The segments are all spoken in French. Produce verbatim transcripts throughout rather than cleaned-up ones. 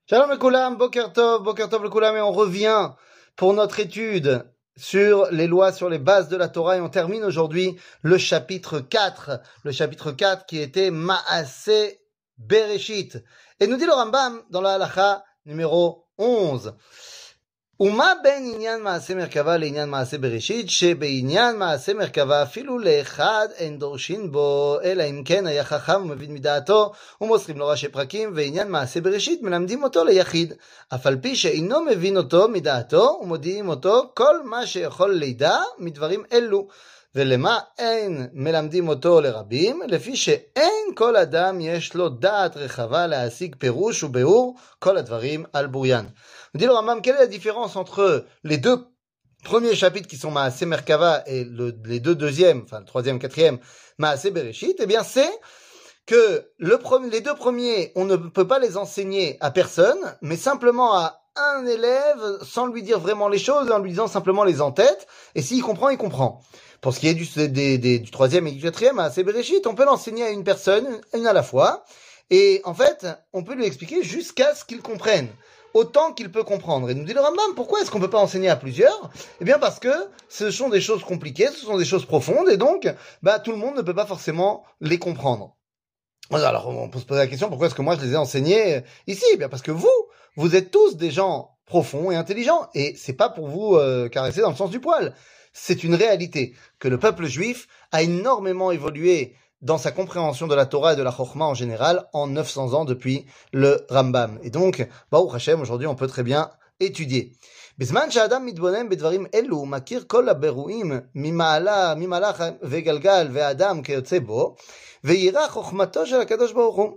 Shalom Lekoulam, Boker Tov, Boker Tov Lekoulam, et on revient pour notre étude sur les lois, sur les bases de la Torah, et on termine aujourd'hui le chapitre quatre, le chapitre quatre qui était Maaseh Bereshit. Et nous dit le Rambam dans la halakha numéro onze. ומה בין עניין מעשה מרכבה לעניין מעשה בראשית, שבעניין מעשה מרכבה אפילו לאחד אין דורשין בו, אלא אם כן היה חכם ומבין מדעתו, ומוסרים לו ראשי פרקים, ועניין מעשה בראשית מלמדים אותו ליחיד, אף על פי שאינו מבין אותו מדעתו, ומודיעים אותו כל מה שיכול לידע מדברים אלו. ולמה אין מלמדים אותו לרבים? לפי שאין כל אדם יש לו דעת רחבה להשיג פירוש וביאור כל הדברים על בוריין. On dit le Rambam, quelle est la différence entre les deux premiers chapitres qui sont Maaseh Merkava et le, les deux deuxièmes, enfin le troisième, quatrième, Maaseh Bereshit? Eh bien, c'est que le premier, les deux premiers, on ne peut pas les enseigner à personne, mais simplement à un élève, sans lui dire vraiment les choses, en lui disant simplement les en-tête, et s'il comprend, il comprend. Pour ce qui est du, des, des, du troisième et du quatrième, Maaseh Bereshit, on peut l'enseigner à une personne, une à la fois, et en fait, on peut lui expliquer jusqu'à ce qu'il comprenne, autant qu'il peut comprendre. Et nous dit le Rambam, pourquoi est-ce qu'on peut pas enseigner à plusieurs? Eh bien parce que ce sont des choses compliquées, ce sont des choses profondes, et donc, bah, tout le monde ne peut pas forcément les comprendre. Alors, on peut se poser la question, pourquoi est-ce que moi je les ai enseignés ici? Eh bien parce que vous, vous êtes tous des gens profonds et intelligents, et c'est pas pour vous euh, caresser dans le sens du poil. C'est une réalité que le peuple juif a énormément évolué dans sa compréhension de la Torah et de la Chokhmah en général en neuf cents ans depuis le Rambam. Et donc, Baruch Hashem, aujourd'hui, on peut très bien étudier. בזמן שאדם מתבונן בדברים אלו, מכיר כל הבירואים ממעלה, ממלאך וגלגל ואדם כיוצא בו, וירא חוכמתו של הקדוש ברוך הוא.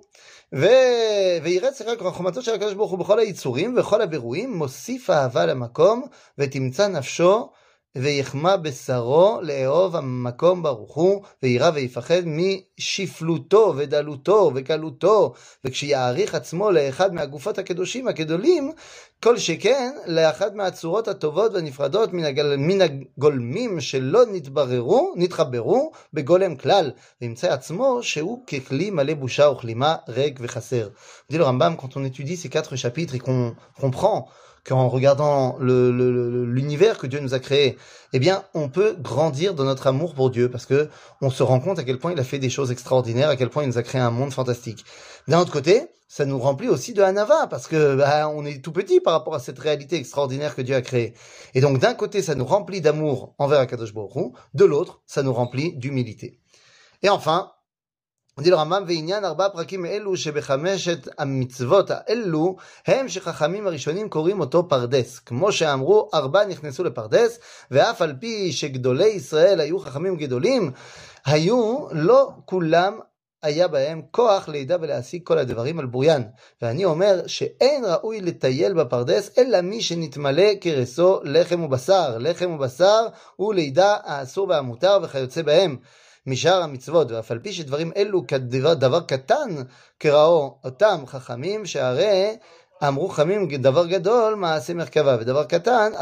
וירא סליחה חוכמתו של הקדוש ברוך הוא בכל היצורים וכל הבירואים, מוסיף אהבה למקום, ותמצא נפשו ויחמה בשרו לאהוב המקום ברוך הוא, וירא ויפחד משפלותו ודלותו וקלותו, וכשיעריך עצמו לאחד מהגופות הקדושים הגדולים, כל שכן לאחד מהצורות הטובות והנפרדות מן, הגל, מן הגולמים שלא נתבררו, נתחברו בגולם כלל, וימצא עצמו שהוא ככלי מלא בושה וכלימה ריק וחסר. dit le Rambam, quand on étudie ces quatre chapitres et qu'on comprend qu'en regardant le, le, l'univers que Dieu nous a créé, eh bien, on peut grandir dans notre amour pour Dieu, parce que on se rend compte à quel point il a fait des choses extraordinaires, à quel point il nous a créé un monde fantastique. D'un autre côté, ça nous remplit aussi de hanava, parce que bah, on est tout petit par rapport à cette réalité extraordinaire que Dieu a créée. Et donc, d'un côté, ça nous remplit d'amour envers Akadosh Baruch Hu, de l'autre, ça nous remplit d'humilité. Et enfin, on dit le Rambam, ועניין ארבע פרקים אלו שבחמשת המצוות האלו הם שחכמים הראשונים קוראים אותו פרדס. כמו שאמרו, ארבע נכנסו לפרדס, ואף על פי שגדולי ישראל היו חכמים גדולים, היו לא כולם היה בהם כוח לידע ולהשיג כל הדברים על בוריין. ואני אומר שאין ראוי לטייל בפרדס, אלא מי שנתמלא כרסו לחם ובשר. לחם ובשר הוא לידע האסור והמותר וכיוצא בהם. משאר המצוות, ואף על פי שדברים אלו כדבר דבר קטן קראו אותם חכמים, שהרי אמרו חכמים דבר גדול מעשה מרכבה, ודבר קטן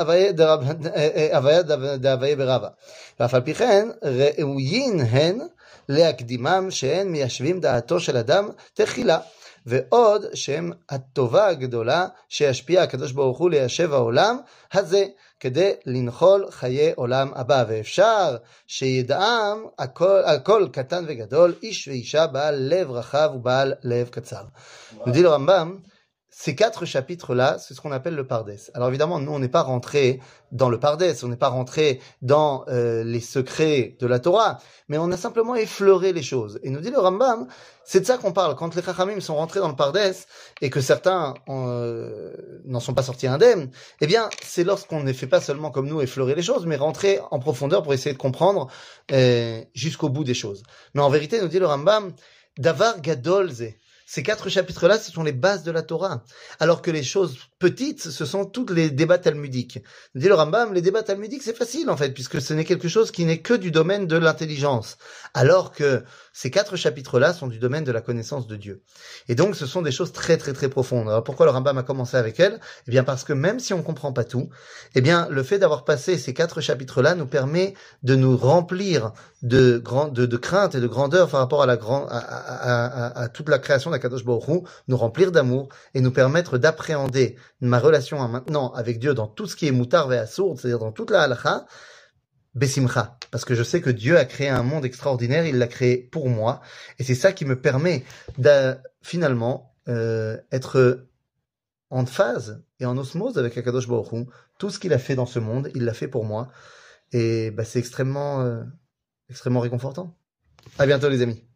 הוויה דהוויה ברבה. ואף על פי כן ראויין הן להקדימם שהן מיישבים דעתו של אדם תחילה, ועוד שהם הטובה הגדולה שישפיע הקדוש ברוך הוא ליישב העולם הזה, כדי לנחול חיי עולם הבא. ואפשר שידעם הכל, הכל קטן וגדול, איש ואישה בעל לב רחב ובעל לב קצר. nous dit le Rambam, ces quatre chapitres-là, c'est ce qu'on appelle le Pardes. Alors évidemment, nous, on n'est pas rentré dans le Pardes, on n'est pas rentré dans euh, les secrets de la Torah, mais on a simplement effleuré les choses. Et nous dit le Rambam, c'est de ça qu'on parle. Quand les Chachamim sont rentrés dans le Pardes, et que certains euh, n'en sont pas sortis indemnes, eh bien, c'est lorsqu'on ne fait pas seulement comme nous effleurer les choses, mais rentrer en profondeur pour essayer de comprendre euh, jusqu'au bout des choses. Mais en vérité, nous dit le Rambam, Davar Gadol Ze. Ces quatre chapitres-là, ce sont les bases de la Torah. Alors que les choses petites, ce sont tous les débats talmudiques. Dit le Rambam, les débats talmudiques, c'est facile en fait, puisque ce n'est quelque chose qui n'est que du domaine de l'intelligence. Alors que ces quatre chapitres-là sont du domaine de la connaissance de Dieu. Et donc, ce sont des choses très très très profondes. Alors pourquoi le Rambam a commencé avec elles? Eh bien parce que même si on comprend pas tout, eh bien le fait d'avoir passé ces quatre chapitres-là nous permet de nous remplir de, grand, de, de crainte et de grandeur par rapport à, la grand, à, à, à, à toute la création Kadosh Baruch Hu nous remplir d'amour et nous permettre d'appréhender ma relation à maintenant avec Dieu dans tout ce qui est moutar et assourd, c'est-à-dire dans toute la halakha, Bessimcha, parce que je sais que Dieu a créé un monde extraordinaire, il l'a créé pour moi, et c'est ça qui me permet de finalement euh, être en phase et en osmose avec Akadosh Baruch Hu. Tout ce qu'il a fait dans ce monde, il l'a fait pour moi, et bah, c'est extrêmement, euh, extrêmement réconfortant. À bientôt les amis.